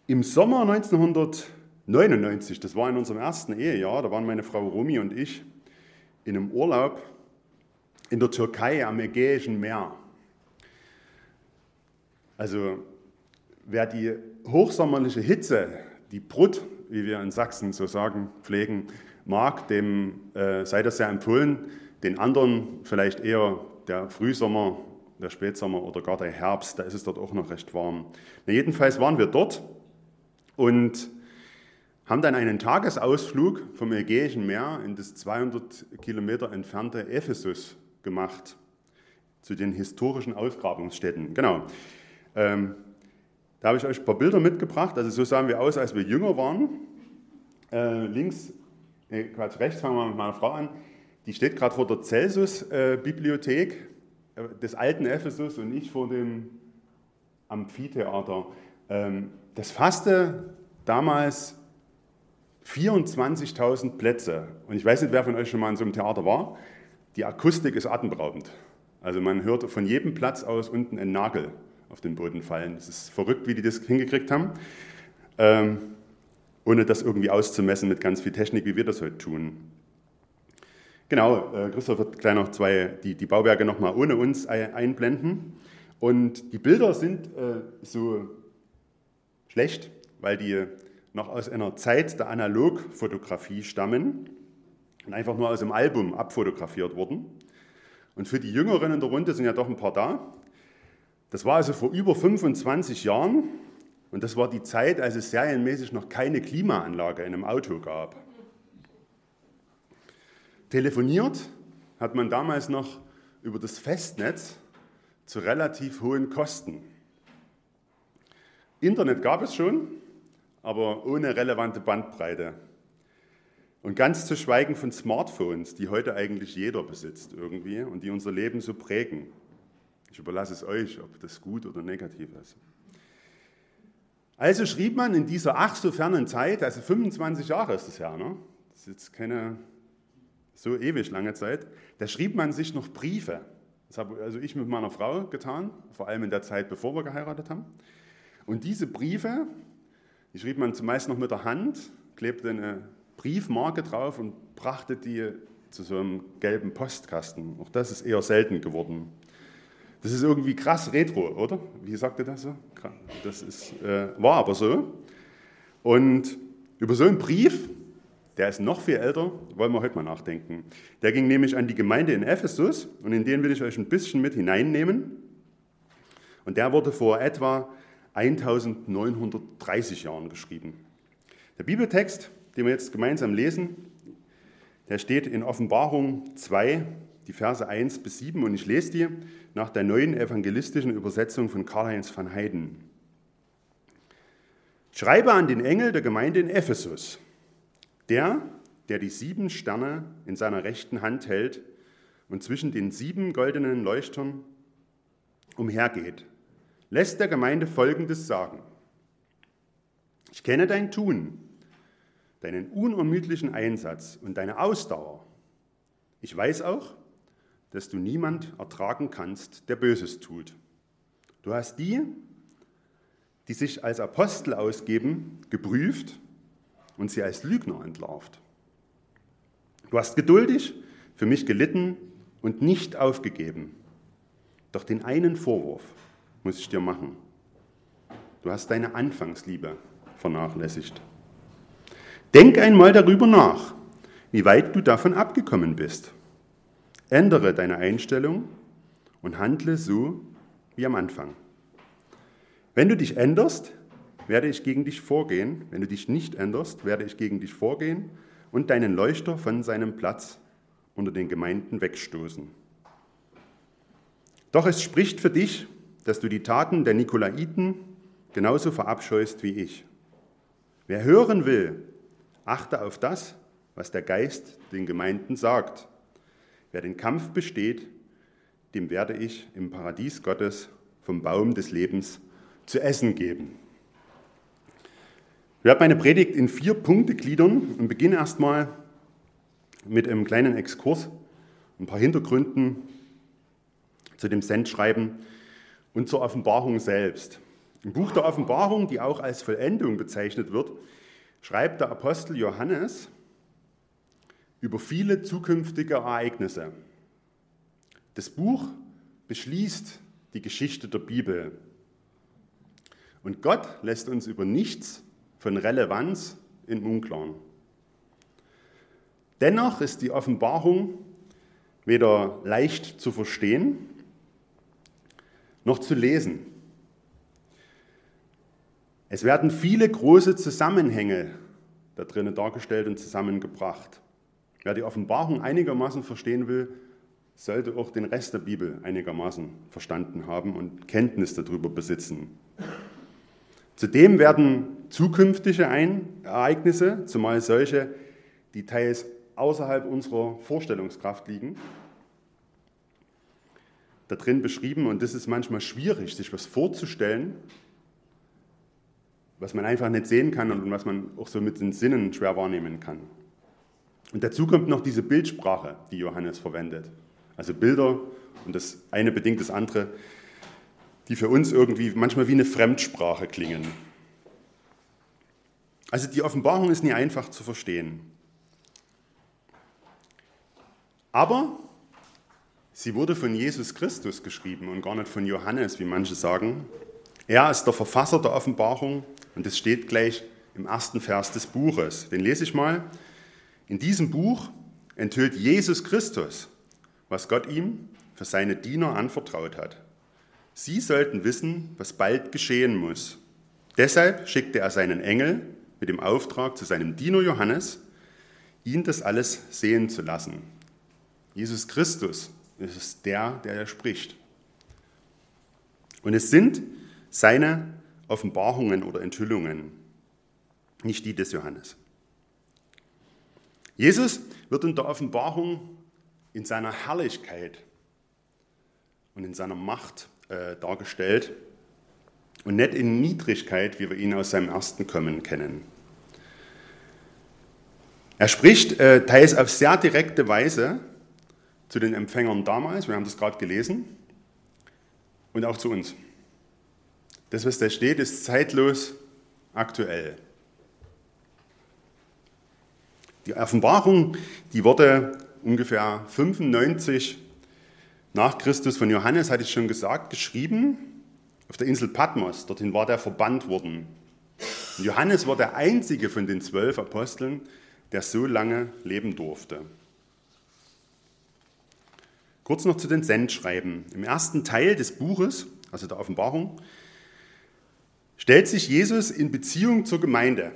Im Sommer 1999, das war in unserem ersten Ehejahr, da waren meine Frau Romy und ich in einem Urlaub in der Türkei am Ägäischen Meer. Also wer die hochsommerliche Hitze, die Brut, wie wir in Sachsen so sagen, pflegen, mag, dem sei das sehr empfohlen. Den anderen vielleicht eher der Frühsommer, der Spätsommer oder gar der Herbst, da ist es dort auch noch recht warm. Na, jedenfalls waren wir dort und haben dann einen Tagesausflug vom Ägäischen Meer in das 200 Kilometer entfernte Ephesus gemacht, zu den historischen Ausgrabungsstätten. Genau. Da habe ich euch ein paar Bilder mitgebracht. Also so sahen wir aus, als wir jünger waren. Rechts fangen wir mit meiner Frau an. Die steht gerade vor der Celsus-Bibliothek des alten Ephesus und ich vor dem Amphitheater. Das fasste damals 24.000 Plätze. Und ich weiß nicht, wer von euch schon mal in so einem Theater war. Die Akustik ist atemberaubend. Also man hört von jedem Platz aus unten einen Nagel auf den Boden fallen. Es ist verrückt, wie die das hingekriegt haben, ohne das irgendwie auszumessen mit ganz viel Technik, wie wir das heute tun. Genau, Christoph wird gleich noch die Bauwerke nochmal ohne uns einblenden. Und die Bilder sind so schlecht, weil die noch aus einer Zeit der Analogfotografie stammen und einfach nur aus dem Album abfotografiert wurden. Und für die Jüngeren in der Runde sind ja doch ein paar da. Das war also vor über 25 Jahren und das war die Zeit, als es serienmäßig noch keine Klimaanlage in einem Auto gab. Telefoniert hat man damals noch über das Festnetz zu relativ hohen Kosten. Internet gab es schon, aber ohne relevante Bandbreite. Und ganz zu schweigen von Smartphones, die heute eigentlich jeder besitzt irgendwie und die unser Leben so prägen. Ich überlasse es euch, ob das gut oder negativ ist. Also schrieb man in dieser ach so fernen Zeit, also 25 Jahre ist das her, ne? Das ist jetzt keine so ewig lange Zeit, da schrieb man sich noch Briefe. Das habe also ich mit meiner Frau getan, vor allem in der Zeit, bevor wir geheiratet haben. Und diese Briefe, die schrieb man zumeist noch mit der Hand, klebte eine Briefmarke drauf und brachte die zu so einem gelben Postkasten. Auch das ist eher selten geworden. Das ist irgendwie krass retro, oder? Wie sagt ihr das so? Das war aber so. Und über so einen Brief, der ist noch viel älter, wollen wir heute mal nachdenken. Der ging nämlich an die Gemeinde in Ephesus und in den will ich euch ein bisschen mit hineinnehmen. Und der wurde vor etwa 1930 Jahren geschrieben. Der Bibeltext, den wir jetzt gemeinsam lesen, der steht in Offenbarung 2, die Verse 1 bis 7 und ich lese die nach der neuen evangelistischen Übersetzung von Karl-Heinz van Heiden. Schreibe an den Engel der Gemeinde in Ephesus, der die 7 Sterne in seiner rechten Hand hält und zwischen den 7 goldenen Leuchtern umhergeht, lässt der Gemeinde Folgendes sagen. Ich kenne dein Tun, deinen unermüdlichen Einsatz und deine Ausdauer. Ich weiß auch, dass du niemand ertragen kannst, der Böses tut. Du hast die sich als Apostel ausgeben, geprüft und sie als Lügner entlarvt. Du hast geduldig für mich gelitten und nicht aufgegeben. Doch den einen Vorwurf muss ich dir machen. Du hast deine Anfangsliebe vernachlässigt. Denk einmal darüber nach, wie weit du davon abgekommen bist. Ändere deine Einstellung und handle so wie am Anfang. Wenn du dich änderst, werde ich gegen dich vorgehen. Wenn du dich nicht änderst, werde ich gegen dich vorgehen und deinen Leuchter von seinem Platz unter den Gemeinden wegstoßen. Doch es spricht für dich, dass du die Taten der Nikolaiten genauso verabscheust wie ich. Wer hören will, achte auf das, was der Geist den Gemeinden sagt. Wer den Kampf besteht, dem werde ich im Paradies Gottes vom Baum des Lebens zu essen geben. Ich werde meine Predigt in 4 Punkte gliedern und beginne erstmal mit einem kleinen Exkurs, ein paar Hintergründen zu dem Sendschreiben und zur Offenbarung selbst. Im Buch der Offenbarung, die auch als Vollendung bezeichnet wird, schreibt der Apostel Johannes über viele zukünftige Ereignisse. Das Buch beschließt die Geschichte der Bibel. Und Gott lässt uns über nichts von Relevanz im Unklaren. Dennoch ist die Offenbarung weder leicht zu verstehen noch zu lesen. Es werden viele große Zusammenhänge da drinnen dargestellt und zusammengebracht. Wer die Offenbarung einigermaßen verstehen will, sollte auch den Rest der Bibel einigermaßen verstanden haben und Kenntnis darüber besitzen. Zudem werden zukünftige Ereignisse, zumal solche, die teils außerhalb unserer Vorstellungskraft liegen, da drin beschrieben. Und das ist manchmal schwierig, sich was vorzustellen, was man einfach nicht sehen kann und was man auch so mit den Sinnen schwer wahrnehmen kann. Und dazu kommt noch diese Bildsprache, die Johannes verwendet. Also Bilder, und das eine bedingt das andere, die für uns irgendwie manchmal wie eine Fremdsprache klingen. Also die Offenbarung ist nie einfach zu verstehen. Aber sie wurde von Jesus Christus geschrieben und gar nicht von Johannes, wie manche sagen. Er ist der Verfasser der Offenbarung und das steht gleich im ersten Vers des Buches. Den lese ich mal. In diesem Buch enthüllt Jesus Christus, was Gott ihm für seine Diener anvertraut hat. Sie sollten wissen, was bald geschehen muss. Deshalb schickte er seinen Engel mit dem Auftrag zu seinem Diener Johannes, ihn das alles sehen zu lassen. Jesus Christus ist der spricht. Und es sind seine Offenbarungen oder Enthüllungen, nicht die des Johannes. Jesus wird in der Offenbarung in seiner Herrlichkeit und in seiner Macht dargestellt und nicht in Niedrigkeit, wie wir ihn aus seinem ersten Kommen kennen. Er spricht teils auf sehr direkte Weise zu den Empfängern damals, wir haben das gerade gelesen, und auch zu uns. Das, was da steht, ist zeitlos aktuell. Die Offenbarung, die wurde ungefähr 95 nach Christus von Johannes, hatte ich schon gesagt, geschrieben auf der Insel Patmos. Dorthin war der verbannt worden. Und Johannes war der einzige von den 12 Aposteln, der so lange leben durfte. Kurz noch zu den Sendschreiben. Im ersten Teil des Buches, also der Offenbarung, stellt sich Jesus in Beziehung zur Gemeinde.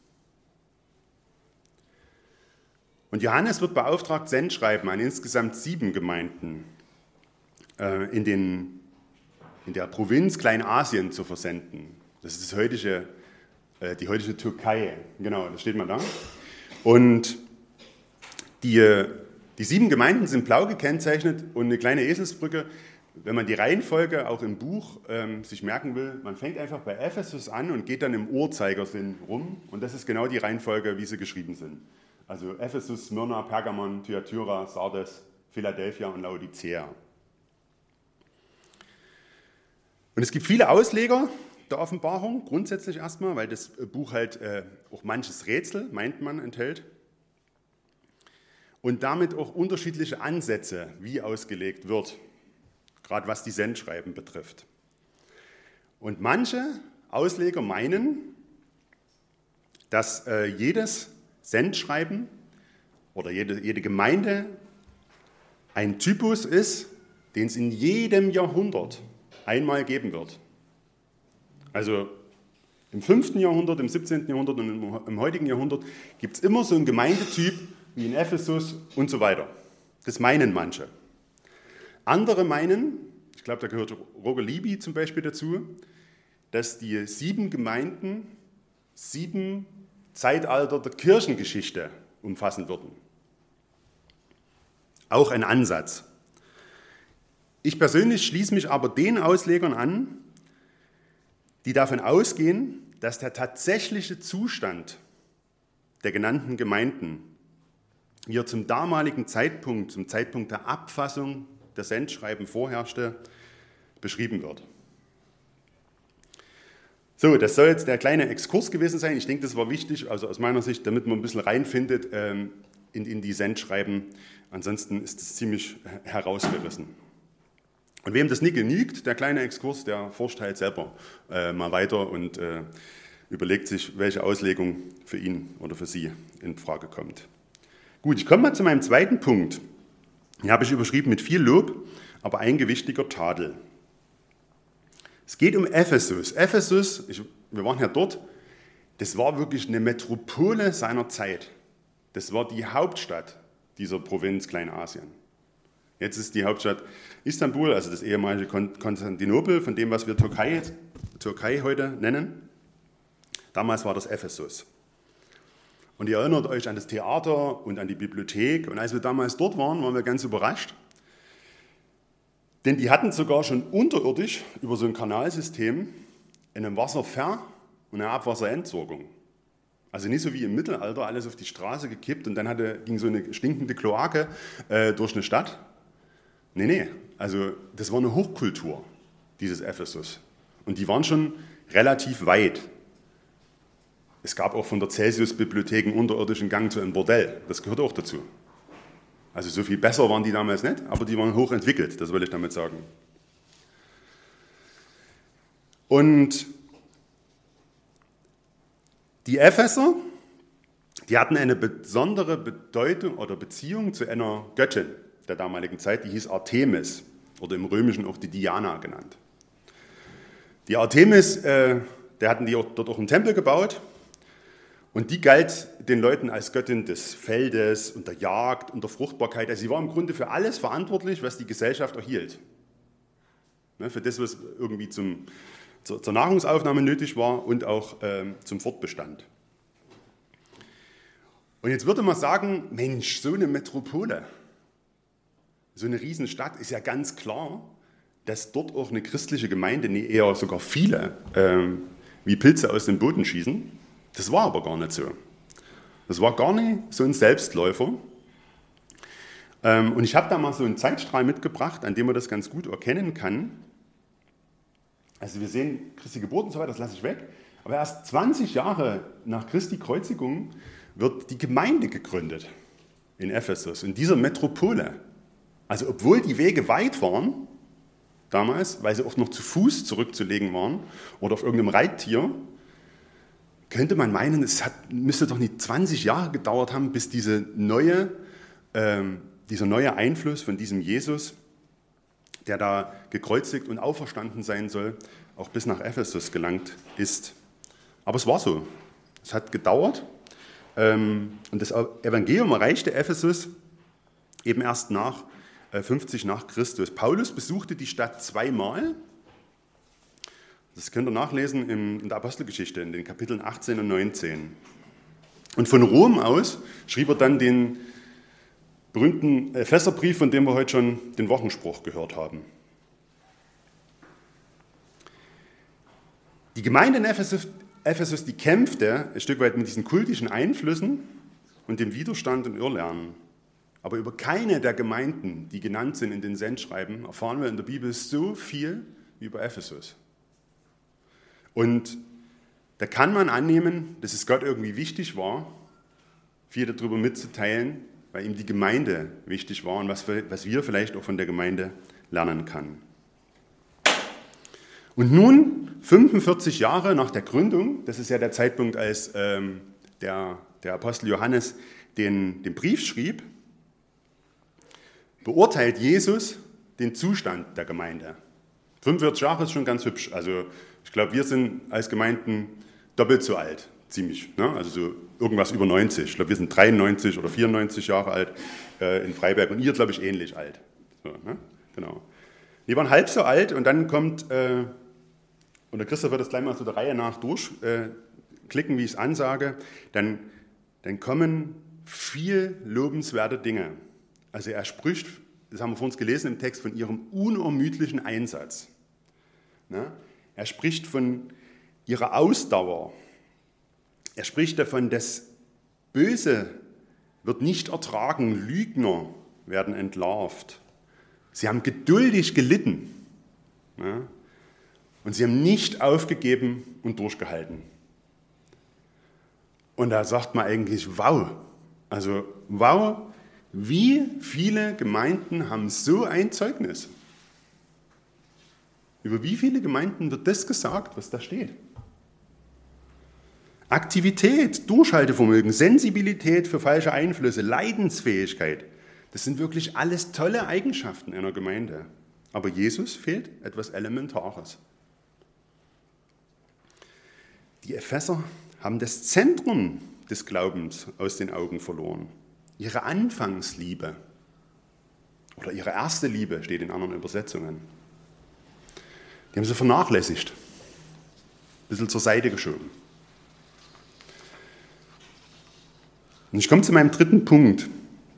Und Johannes wird beauftragt, Sendschreiben an insgesamt 7 Gemeinden in der Provinz Kleinasien zu versenden. Das ist die heutige Türkei. Genau, das steht mal da. Und die 7 Gemeinden sind blau gekennzeichnet und eine kleine Eselsbrücke. Wenn man die Reihenfolge auch im Buch sich merken will, man fängt einfach bei Ephesus an und geht dann im Uhrzeigersinn rum. Und das ist genau die Reihenfolge, wie sie geschrieben sind. Also Ephesus, Smyrna, Pergamon, Thyatira, Sardes, Philadelphia und Laodicea. Und es gibt viele Ausleger der Offenbarung, grundsätzlich erstmal, weil das Buch halt auch manches Rätsel, meint man, enthält. Und damit auch unterschiedliche Ansätze, wie ausgelegt wird, gerade was die Sendschreiben betrifft. Und manche Ausleger meinen, dass jedes Sendschreiben oder jede Gemeinde ein Typus ist, den es in jedem Jahrhundert einmal geben wird. Also im 5. Jahrhundert, im 17. Jahrhundert und im heutigen Jahrhundert gibt es immer so einen Gemeindetyp wie in Ephesus und so weiter. Das meinen manche. Andere meinen, ich glaube, da gehört Roger Libby zum Beispiel dazu, dass die 7 Gemeinden 7 Zeitalter der Kirchengeschichte umfassen würden. Auch ein Ansatz. Ich persönlich schließe mich aber den Auslegern an, die davon ausgehen, dass der tatsächliche Zustand der genannten Gemeinden, wie er zum damaligen Zeitpunkt, zum Zeitpunkt der Abfassung der Sendschreiben vorherrschte, beschrieben wird. So, das soll jetzt der kleine Exkurs gewesen sein. Ich denke, das war wichtig, also aus meiner Sicht, damit man ein bisschen reinfindet in die Sendschreiben. Ansonsten ist es ziemlich herausgerissen. Und wem das nicht genügt, der kleine Exkurs, der forscht halt selber mal weiter und überlegt sich, welche Auslegung für ihn oder für sie in Frage kommt. Gut, ich komme mal zu meinem zweiten Punkt. Hier habe ich überschrieben mit viel Lob, aber ein gewichtiger Tadel. Es geht um Ephesus. Ephesus, wir waren ja dort, das war wirklich eine Metropole seiner Zeit. Das war die Hauptstadt dieser Provinz Kleinasien. Jetzt ist die Hauptstadt Istanbul, also das ehemalige Konstantinopel, von dem, was wir Türkei heute nennen. Damals war das Ephesus. Und ihr erinnert euch an das Theater und an die Bibliothek. Und als wir damals dort waren, waren wir ganz überrascht. Denn die hatten sogar schon unterirdisch über so ein Kanalsystem eine Wasserver- und eine Abwasserentsorgung. Also nicht so wie im Mittelalter, alles auf die Straße gekippt und dann ging so eine stinkende Kloake durch eine Stadt. Nee, also das war eine Hochkultur, dieses Ephesus. Und die waren schon relativ weit. Es gab auch von der Celsius-Bibliothek einen unterirdischen Gang zu einem Bordell, das gehört auch dazu. Also so viel besser waren die damals nicht, aber die waren hochentwickelt, das will ich damit sagen. Und die Epheser, die hatten eine besondere Bedeutung oder Beziehung zu einer Göttin der damaligen Zeit, die hieß Artemis oder im Römischen auch die Diana genannt. Die Artemis, der hatten die dort auch einen Tempel gebaut. Und die galt den Leuten als Göttin des Feldes und der Jagd und der Fruchtbarkeit. Also sie war im Grunde für alles verantwortlich, was die Gesellschaft erhielt. Für das, was irgendwie zur Nahrungsaufnahme nötig war und auch zum Fortbestand. Und jetzt würde man sagen, Mensch, so eine Metropole, so eine Riesenstadt, ist ja ganz klar, dass dort auch eine christliche Gemeinde, nee, eher sogar viele, wie Pilze aus dem Boden schießen. Das war aber gar nicht so. Das war gar nicht so ein Selbstläufer. Und ich habe da mal so einen Zeitstrahl mitgebracht, an dem man das ganz gut erkennen kann. Also wir sehen Christi Geburt und so weiter, das lasse ich weg. Aber erst 20 Jahre nach Christi Kreuzigung wird die Gemeinde gegründet in Ephesus, in dieser Metropole. Also obwohl die Wege weit waren damals, weil sie auch noch zu Fuß zurückzulegen waren oder auf irgendeinem Reittier, könnte man meinen, müsste doch nicht 20 Jahre gedauert haben, bis dieser neue Einfluss von diesem Jesus, der da gekreuzigt und auferstanden sein soll, auch bis nach Ephesus gelangt ist. Aber es war so. Es hat gedauert. Und das Evangelium erreichte Ephesus eben erst nach 50 nach Christus. Paulus besuchte die Stadt zweimal. Das könnt ihr nachlesen in der Apostelgeschichte, in den Kapiteln 18 und 19. Und von Rom aus schrieb er dann den berühmten Epheserbrief, von dem wir heute schon den Wochenspruch gehört haben. Die Gemeinde in Ephesus, die kämpfte ein Stück weit mit diesen kultischen Einflüssen und dem Widerstand und Irrlernen. Aber über keine der Gemeinden, die genannt sind in den Sendschreiben, erfahren wir in der Bibel so viel wie über Ephesus. Und da kann man annehmen, dass es Gott irgendwie wichtig war, viel darüber mitzuteilen, weil ihm die Gemeinde wichtig war und was wir vielleicht auch von der Gemeinde lernen können. Und nun, 45 Jahre nach der Gründung, das ist ja der Zeitpunkt, als der Apostel Johannes den Brief schrieb, beurteilt Jesus den Zustand der Gemeinde. 45 Jahre ist schon ganz hübsch. Also ich glaube, wir sind als Gemeinden doppelt so alt, ziemlich. Ne? Also so irgendwas über 90. Ich glaube, wir sind 93 oder 94 Jahre alt in Freiberg und ihr, glaube ich, ähnlich alt. So, ne? Genau. Wir waren halb so alt und dann kommt, und der Christoph wird das gleich mal so der Reihe nach durchklicken, wie ich es ansage, dann kommen viel lobenswerte Dinge. Also er spricht, das haben wir vor uns gelesen im Text, von ihrem unermüdlichen Einsatz. Ne? Er spricht von ihrer Ausdauer. Er spricht davon, dass Böse wird nicht ertragen, Lügner werden entlarvt. Sie haben geduldig gelitten. Ne? Und sie haben nicht aufgegeben und durchgehalten. Und da sagt man eigentlich, wow. Also wow, wie viele Gemeinden haben so ein Zeugnis? Über wie viele Gemeinden wird das gesagt, was da steht? Aktivität, Durchhaltevermögen, Sensibilität für falsche Einflüsse, Leidensfähigkeit. Das sind wirklich alles tolle Eigenschaften einer Gemeinde. Aber Jesus fehlt etwas Elementares. Die Epheser haben das Zentrum des Glaubens aus den Augen verloren. Ihre Anfangsliebe oder ihre erste Liebe steht in anderen Übersetzungen. Die haben sie vernachlässigt, ein bisschen zur Seite geschoben. Und ich komme zu meinem dritten Punkt.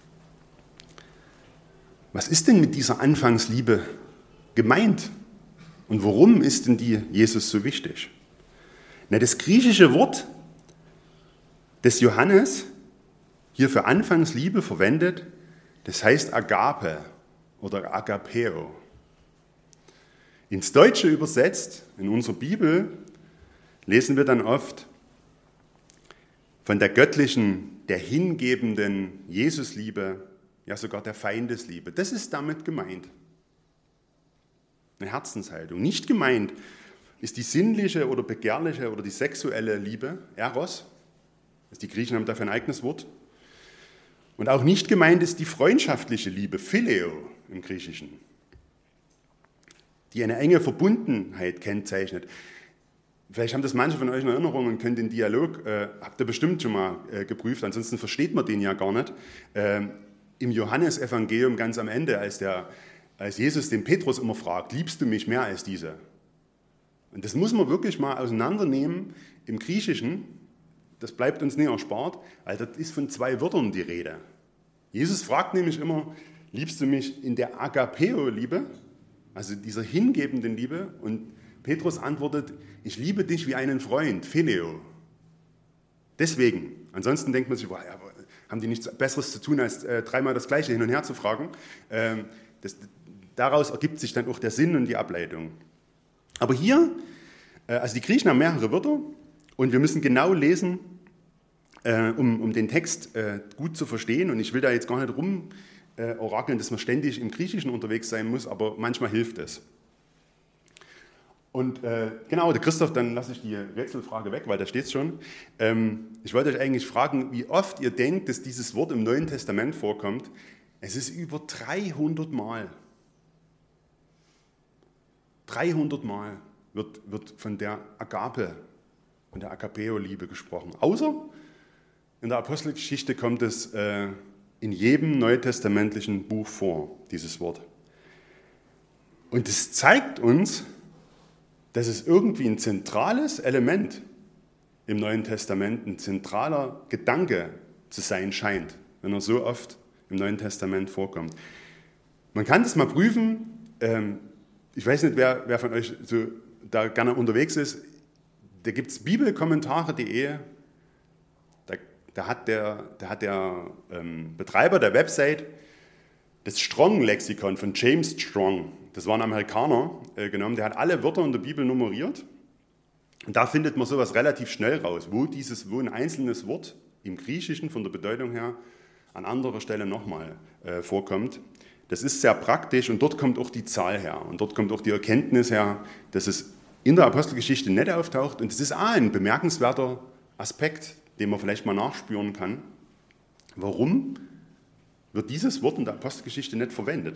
Was ist denn mit dieser Anfangsliebe gemeint? Und warum ist denn die Jesus so wichtig? Na, das griechische Wort des Johannes hier für Anfangsliebe verwendet, das heißt Agape oder Agapeo. Ins Deutsche übersetzt, in unserer Bibel, lesen wir dann oft von der göttlichen, der hingebenden Jesusliebe, ja sogar der Feindesliebe. Das ist damit gemeint. Eine Herzenshaltung. Nicht gemeint ist die sinnliche oder begehrliche oder die sexuelle Liebe, Eros. Die Griechen haben dafür ein eigenes Wort. Und auch nicht gemeint ist die freundschaftliche Liebe, Phileo im Griechischen, die eine enge Verbundenheit kennzeichnet. Vielleicht haben das manche von euch in Erinnerung und können den Dialog, habt ihr bestimmt schon mal geprüft, ansonsten versteht man den ja gar nicht. Im Johannesevangelium ganz am Ende, als Jesus den Petrus immer fragt, liebst du mich mehr als diese? Und das muss man wirklich mal auseinandernehmen im Griechischen, das bleibt uns nicht erspart, weil das ist von zwei Wörtern die Rede. Jesus fragt nämlich immer, liebst du mich in der Agapeo-Liebe, also dieser hingebenden Liebe? Und Petrus antwortet, ich liebe dich wie einen Freund, Phileo. Deswegen, ansonsten denkt man sich, boah, ja, haben die nichts Besseres zu tun, als dreimal das Gleiche hin und her zu fragen. Daraus ergibt sich dann auch der Sinn und die Ableitung. Aber hier, also die Griechen haben mehrere Wörter und wir müssen genau lesen, um den Text gut zu verstehen. Und ich will da jetzt gar nicht orakeln, dass man ständig im Griechischen unterwegs sein muss, aber manchmal hilft es. Und genau, der Christoph, dann lasse ich die Rätselfrage weg, weil da steht es schon. Ich wollte euch eigentlich fragen, wie oft ihr denkt, dass dieses Wort im Neuen Testament vorkommt. Es ist über 300 Mal. 300 Mal wird von der Agape, von der Agapeo-Liebe gesprochen. Außer in der Apostelgeschichte kommt es in jedem neutestamentlichen Buch vor, dieses Wort. Und es zeigt uns, dass es irgendwie ein zentrales Element im Neuen Testament, ein zentraler Gedanke zu sein scheint, wenn er so oft im Neuen Testament vorkommt. Man kann das mal prüfen. Ich weiß nicht, wer von euch so da gerne unterwegs ist. Da gibt es bibelkommentare.de. Da hat der Betreiber der Website das Strong-Lexikon von James Strong, das war ein Amerikaner, genommen. Der hat alle Wörter in der Bibel nummeriert. Und da findet man sowas relativ schnell raus, wo ein einzelnes Wort im Griechischen von der Bedeutung her an anderer Stelle nochmal vorkommt. Das ist sehr praktisch und dort kommt auch die Zahl her. Und dort kommt auch die Erkenntnis her, dass es in der Apostelgeschichte nicht auftaucht. Und das ist auch ein bemerkenswerter Aspekt, den man vielleicht mal nachspüren kann. Warum wird dieses Wort in der Apostelgeschichte nicht verwendet?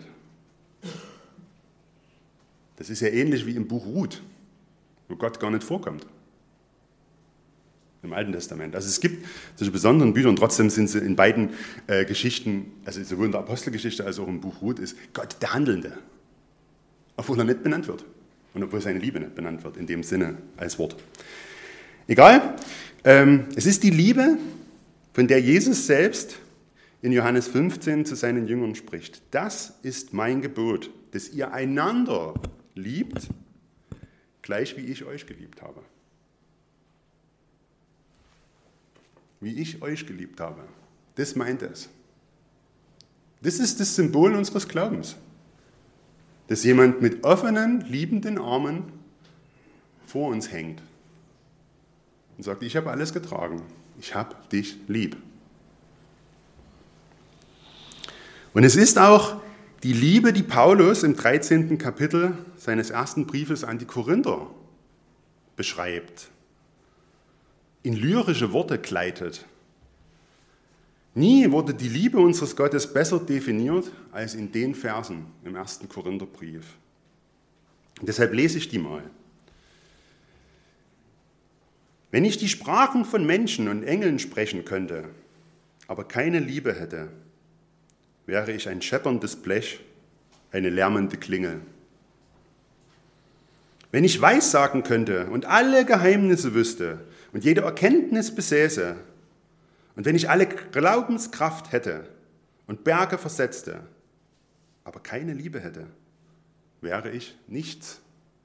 Das ist ja ähnlich wie im Buch Ruth, wo Gott gar nicht vorkommt. Im Alten Testament. Also es gibt solche besonderen Bücher und trotzdem sind sie in beiden Geschichten, also sowohl in der Apostelgeschichte als auch im Buch Ruth, ist Gott der Handelnde. Obwohl er nicht benannt wird. Und obwohl seine Liebe nicht benannt wird, in dem Sinne als Wort. Egal, es ist die Liebe, von der Jesus selbst in Johannes 15 zu seinen Jüngern spricht. Das ist mein Gebot, dass ihr einander liebt, gleich wie ich euch geliebt habe. Wie ich euch geliebt habe. Das meint es. Das ist das Symbol unseres Glaubens. Dass jemand mit offenen, liebenden Armen vor uns hängt und sagt, ich habe alles getragen, ich habe dich lieb. Und es ist auch die Liebe, die Paulus im 13. Kapitel seines ersten Briefes an die Korinther beschreibt, in lyrische Worte gleitet. Nie wurde die Liebe unseres Gottes besser definiert als in den Versen im 1. Korintherbrief. Deshalb lese ich die mal. Wenn ich die Sprachen von Menschen und Engeln sprechen könnte, aber keine Liebe hätte, wäre ich ein schepperndes Blech, eine lärmende Klingel. Wenn ich Weissagen könnte und alle Geheimnisse wüsste und jede Erkenntnis besäße, und wenn ich alle Glaubenskraft hätte und Berge versetzte, aber keine Liebe hätte, wäre ich nichts.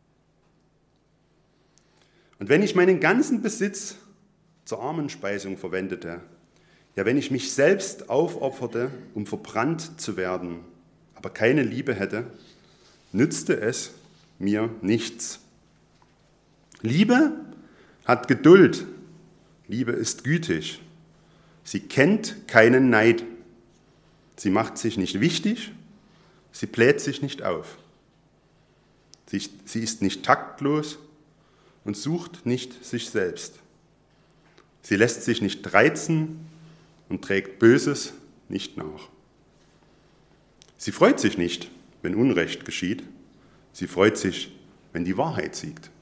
Und wenn ich meinen ganzen Besitz zur Armenspeisung verwendete, ja, wenn ich mich selbst aufopferte, um verbrannt zu werden, aber keine Liebe hätte, nützte es mir nichts. Liebe hat Geduld. Liebe ist gütig. Sie kennt keinen Neid. Sie macht sich nicht wichtig. Sie bläht sich nicht auf. Sie ist nicht taktlos und sucht nicht sich selbst. Sie lässt sich nicht reizen und trägt Böses nicht nach. Sie freut sich nicht, wenn Unrecht geschieht. Sie freut sich, wenn die Wahrheit siegt.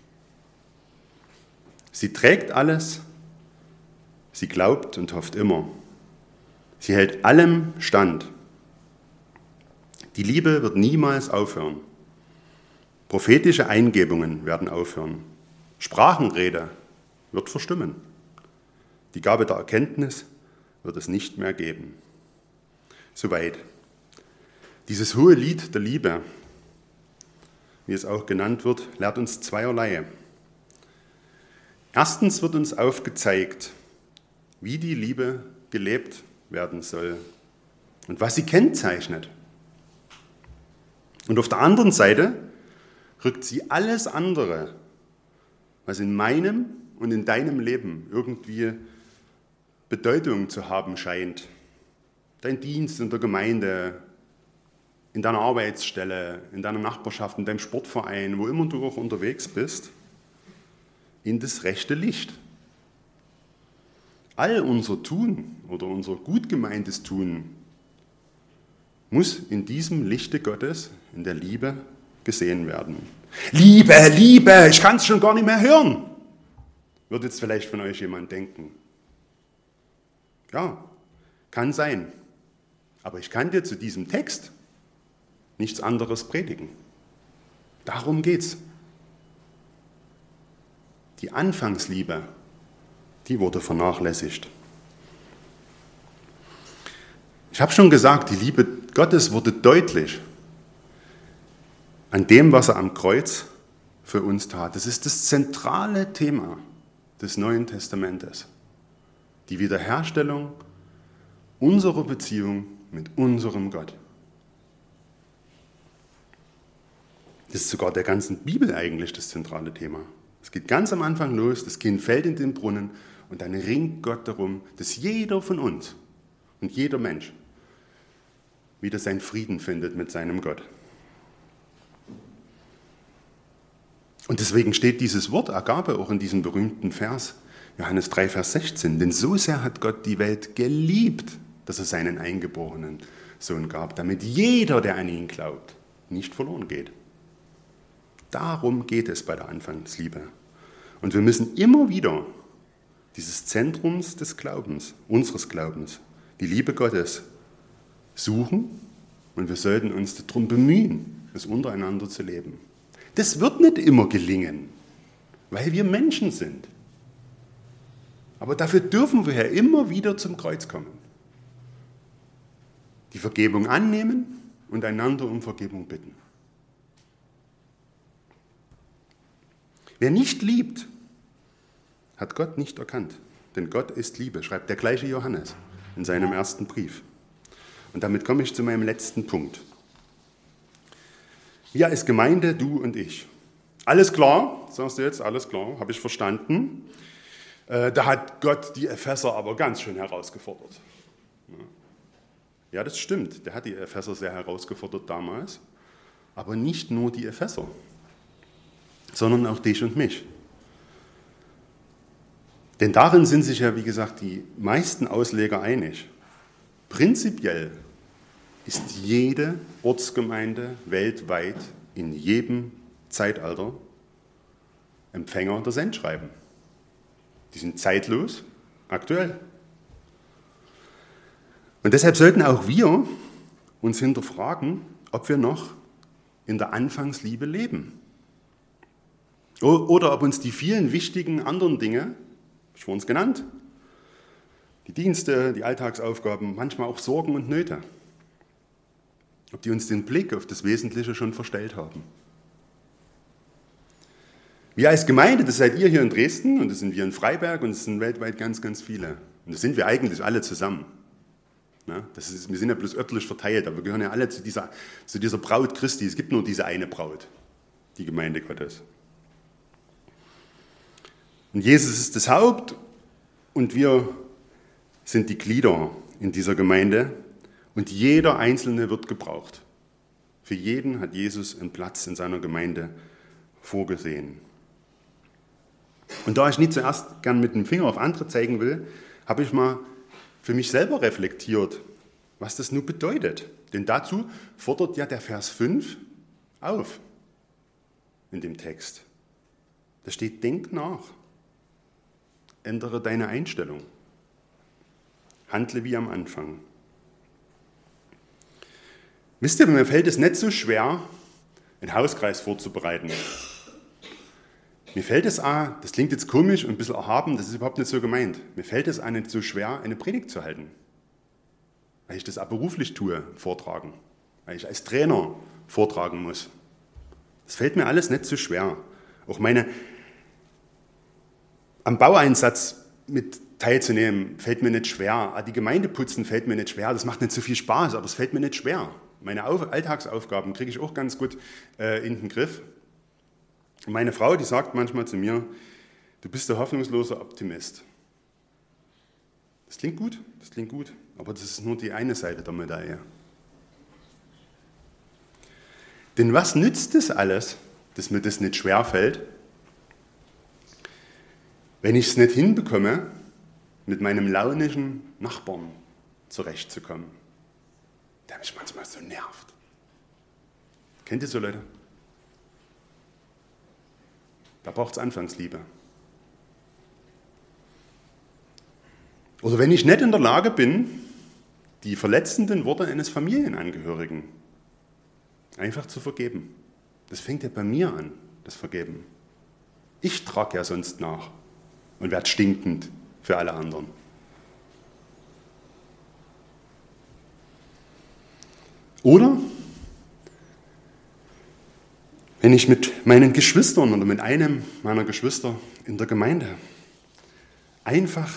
Sie trägt alles. Sie glaubt und hofft immer. Sie hält allem stand. Die Liebe wird niemals aufhören. Prophetische Eingebungen werden aufhören. Sprachenrede wird verstummen. Die Gabe der Erkenntnis wird es nicht mehr geben. Soweit. Dieses hohe Lied der Liebe, wie es auch genannt wird, lehrt uns zweierlei. Erstens wird uns aufgezeigt, wie die Liebe gelebt werden soll und was sie kennzeichnet. Und auf der anderen Seite rückt sie alles andere, was in meinem und in deinem Leben irgendwie Bedeutung zu haben scheint. Dein Dienst in der Gemeinde, in deiner Arbeitsstelle, in deiner Nachbarschaft, in deinem Sportverein, wo immer du auch unterwegs bist, in das rechte Licht. All unser Tun oder unser gut gemeintes Tun muss in diesem Lichte Gottes, in der Liebe, gesehen werden. Liebe, Liebe, ich kann es schon gar nicht mehr hören, wird jetzt vielleicht von euch jemand denken. Ja, kann sein. Aber ich kann dir zu diesem Text nichts anderes predigen. Darum geht's. Die Anfangsliebe, die wurde vernachlässigt. Ich habe schon gesagt, die Liebe Gottes wurde deutlich an dem, was er am Kreuz für uns tat. Das ist das zentrale Thema des Neuen Testamentes. Die Wiederherstellung unserer Beziehung mit unserem Gott. Das ist sogar der ganzen Bibel eigentlich das zentrale Thema. Es geht ganz am Anfang los, das Kind fällt in den Brunnen und dann ringt Gott darum, dass jeder von uns und jeder Mensch wieder seinen Frieden findet mit seinem Gott. Und deswegen steht dieses Wort Agape auch in diesem berühmten Vers, Johannes 3, Vers 16. Denn so sehr hat Gott die Welt geliebt, dass er seinen eingeborenen Sohn gab, damit jeder, der an ihn glaubt, nicht verloren geht. Darum geht es bei der Anfangsliebe. Und wir müssen immer wieder dieses Zentrums des Glaubens, unseres Glaubens, die Liebe Gottes, suchen und wir sollten uns darum bemühen, es untereinander zu leben. Das wird nicht immer gelingen, weil wir Menschen sind. Aber dafür dürfen wir ja immer wieder zum Kreuz kommen. Die Vergebung annehmen und einander um Vergebung bitten. Wer nicht liebt, hat Gott nicht erkannt. Denn Gott ist Liebe, schreibt der gleiche Johannes in seinem ersten Brief. Und damit komme ich zu meinem letzten Punkt. Wir als Gemeinde, du und ich, Alles klar, sagst du jetzt, alles klar, habe ich verstanden. Da hat Gott die Epheser aber ganz schön herausgefordert. Ja, das stimmt, der hat die Epheser sehr herausgefordert damals. Aber nicht nur die Epheser, sondern auch dich und mich. Denn darin sind sich ja, wie gesagt, die meisten Ausleger einig. Prinzipiell ist jede Ortsgemeinde weltweit in jedem Zeitalter Empfänger der Sendschreiben. Die sind zeitlos, aktuell. Und deshalb sollten auch wir uns hinterfragen, ob wir noch in der Anfangsliebe leben. Oder ob uns die vielen wichtigen anderen Dinge, ich vorhin genannt, die Dienste, die Alltagsaufgaben, manchmal auch Sorgen und Nöte, ob die uns den Blick auf das Wesentliche schon verstellt haben. Wir als Gemeinde, das seid ihr hier in Dresden und das sind wir in Freiberg und es sind weltweit ganz, ganz viele. Und das sind wir eigentlich alle zusammen. Wir sind ja bloß örtlich verteilt, aber wir gehören ja alle zu dieser Braut Christi. Es gibt nur diese eine Braut, die Gemeinde Gottes. Und Jesus ist das Haupt und wir sind die Glieder in dieser Gemeinde und jeder Einzelne wird gebraucht. Für jeden hat Jesus einen Platz in seiner Gemeinde vorgesehen. Und da ich nicht zuerst gern mit dem Finger auf andere zeigen will, habe ich mal für mich selber reflektiert, was das nun bedeutet. Denn dazu fordert ja der Vers 5 auf in dem Text. Da steht, denk nach, ändere deine Einstellung, handle wie am Anfang. Wisst ihr, mir fällt es nicht so schwer, einen Hauskreis vorzubereiten. Mir fällt es das klingt jetzt komisch und ein bisschen erhaben, das ist überhaupt nicht so gemeint. Mir fällt es nicht so schwer, eine Predigt zu halten. Weil ich das auch beruflich tue, vortragen. Weil ich als Trainer vortragen muss. Das fällt mir alles nicht so schwer. Auch am Baueinsatz mit teilzunehmen, fällt mir nicht schwer. Die Gemeinde putzen fällt mir nicht schwer. Das macht nicht so viel Spaß, aber es fällt mir nicht schwer. Meine Alltagsaufgaben kriege ich auch ganz gut in den Griff. Und meine Frau, die sagt manchmal zu mir, du bist der hoffnungslose Optimist. Das klingt gut, aber das ist nur die eine Seite der Medaille. Denn was nützt das alles, dass mir das nicht schwerfällt, wenn ich es nicht hinbekomme, mit meinem launischen Nachbarn zurechtzukommen, der mich manchmal so nervt. Kennt ihr so Leute? Da braucht es Anfangsliebe. Oder wenn ich nicht in der Lage bin, die verletzenden Worte eines Familienangehörigen einfach zu vergeben. Das fängt ja bei mir an, das Vergeben. Ich trage ja sonst nach und werde stinkend für alle anderen. Oder wenn ich mit meinen Geschwistern oder mit einem meiner Geschwister in der Gemeinde einfach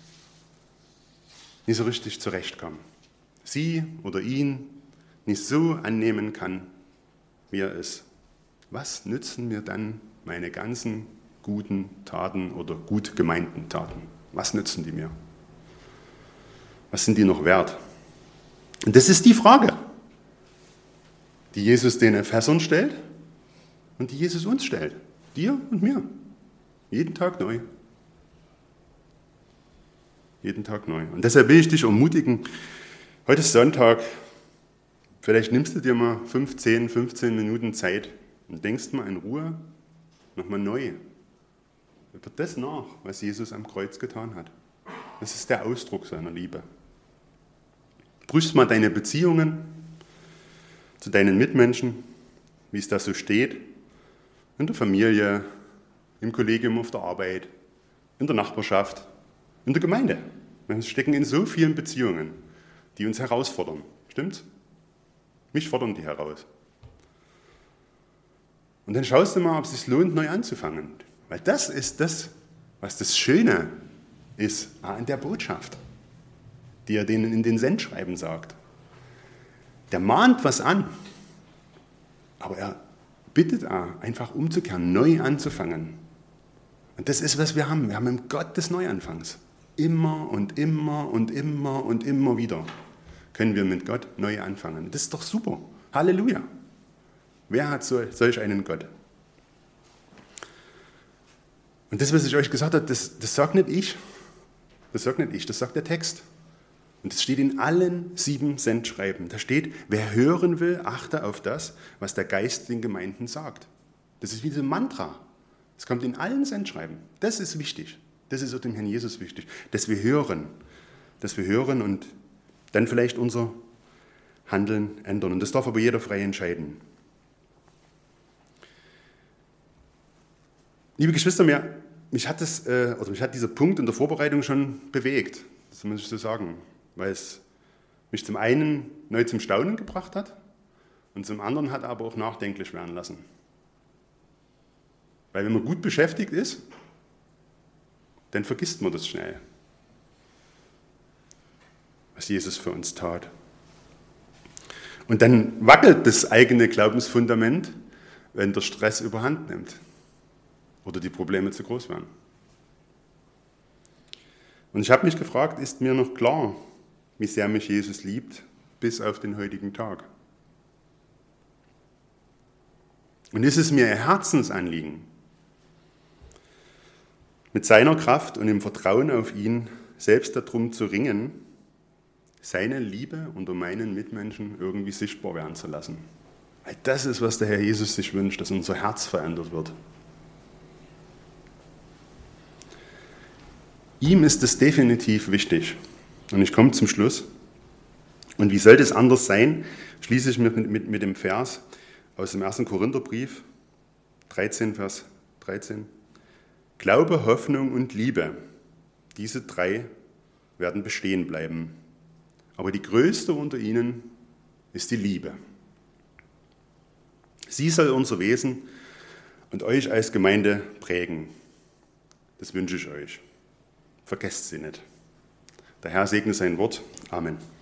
nicht so richtig zurechtkomme, sie oder ihn nicht so annehmen kann, wie er ist, was nützen mir dann meine ganzen guten Taten oder gut gemeinten Taten? Was nützen die mir? Was sind die noch wert? Und das ist die Frage, die Jesus den Ephesern stellt und die Jesus uns stellt. Dir und mir. Jeden Tag neu. Jeden Tag neu. Und deshalb will ich dich ermutigen, heute ist Sonntag, vielleicht nimmst du dir mal 15 Minuten Zeit und denkst mal in Ruhe nochmal neu über das nach, was Jesus am Kreuz getan hat. Das ist der Ausdruck seiner Liebe. Prüfst mal deine Beziehungen zu deinen Mitmenschen, wie es da so steht, in der Familie, im Kollegium auf der Arbeit, in der Nachbarschaft, in der Gemeinde. Wir stecken in so vielen Beziehungen, die uns herausfordern. Stimmt's? Mich fordern die heraus. Und dann schaust du mal, ob es sich lohnt, neu anzufangen. Weil das ist das, was das Schöne ist an der Botschaft, die er denen in den Sendschreiben sagt. Der mahnt was an, aber er bittet einfach umzukehren, neu anzufangen. Und das ist, was wir haben. Wir haben einen Gott des Neuanfangs. Immer und immer und immer und immer wieder können wir mit Gott neu anfangen. Das ist doch super. Halleluja. Wer hat solch einen Gott? Und das, was ich euch gesagt habe, das sagt nicht ich. Das sagt nicht ich, das sagt der Text. Und das steht in allen 7 Sendschreiben. Da steht, wer hören will, achte auf das, was der Geist den Gemeinden sagt. Das ist wie so ein Mantra. Das kommt in allen Sendschreiben. Das ist wichtig. Das ist auch dem Herrn Jesus wichtig. Dass wir hören und dann vielleicht unser Handeln ändern. Und das darf aber jeder frei entscheiden. Liebe Geschwister, mich hat dieser Punkt in der Vorbereitung schon bewegt. Das muss ich so sagen. Weil es mich zum einen neu zum Staunen gebracht hat und zum anderen hat aber auch nachdenklich werden lassen. Weil wenn man gut beschäftigt ist, dann vergisst man das schnell, was Jesus für uns tat. Und dann wackelt das eigene Glaubensfundament, wenn der Stress überhand nimmt oder die Probleme zu groß werden. Und ich habe mich gefragt, ist mir noch klar, wie sehr mich Jesus liebt, bis auf den heutigen Tag? Und ist es mir ein Herzensanliegen, mit seiner Kraft und im Vertrauen auf ihn selbst darum zu ringen, seine Liebe unter meinen Mitmenschen irgendwie sichtbar werden zu lassen? Weil das ist, was der Herr Jesus sich wünscht, dass unser Herz verändert wird. Ihm ist es definitiv wichtig. Und ich komme zum Schluss. Und wie sollte es anders sein, schließe ich mit dem Vers aus dem 1. Korintherbrief, 13, Vers 13. Glaube, Hoffnung und Liebe, diese 3 werden bestehen bleiben. Aber die größte unter ihnen ist die Liebe. Sie soll unser Wesen und euch als Gemeinde prägen. Das wünsche ich euch. Vergesst sie nicht. Der Herr segne sein Wort. Amen.